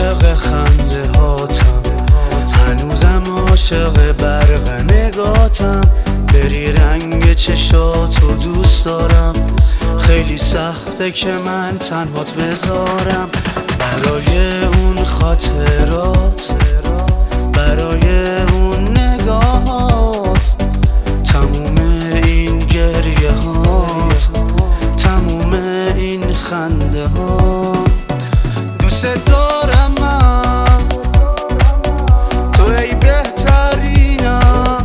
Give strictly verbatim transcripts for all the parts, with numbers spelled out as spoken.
عاشق خنده هاتم، هنوزم عاشق برق نگاتم. بری رنگ چشاتو دوست دارم، خیلی سخته که من تنهات بذارم. برای اون خاطرات، برای اون نگاهات، تموم این گریه هات، تموم این خنده ها. دوست دارم من، تو ای بهترینم،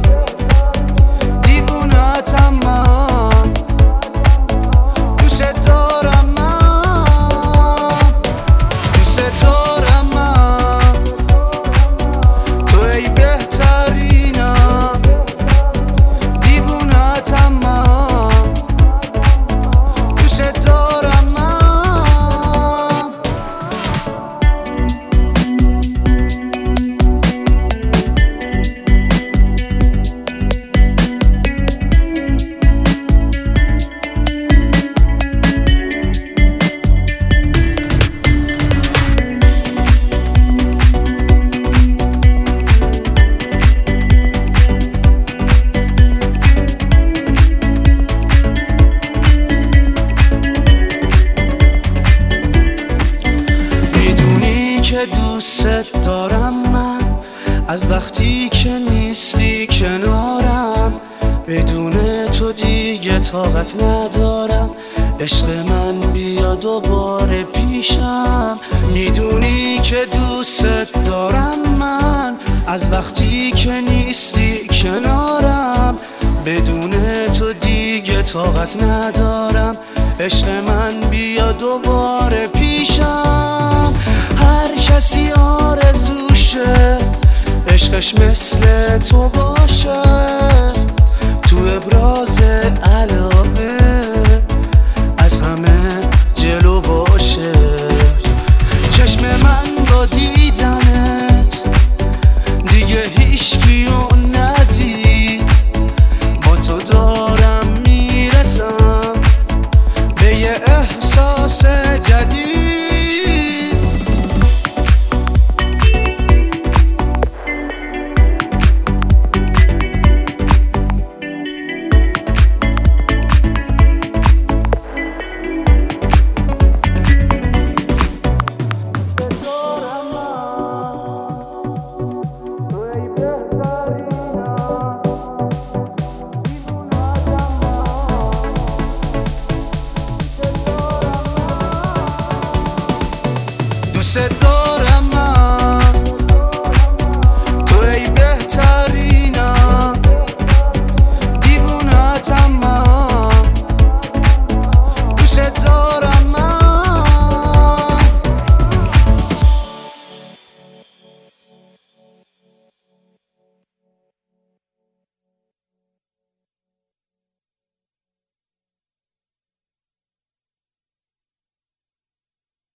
دیوونتم من. دوست دارم من، دوست دارم من، تو ای بهترینم، دیوونتم من. دوست دارم من. دوست دارم من، از وقتی که نیستی کنارم. بدون تو دیگه طاقت ندارم، عشق من بیا دوباره پیشم. میدونی که دوست دارم من، از وقتی که نیستی کنارم. بدون تو دیگه طاقت ندارم، عشق من بیا دوباره پیشم. هر کسی آرزوشه عشقش مثل تو باشه، تو ابراز علاقه از همه جلو باشه. چشم من با دیدنت دیگه هیچکیو ندید، با تو دارم میرسم به یه احساس جدید. دوست دارم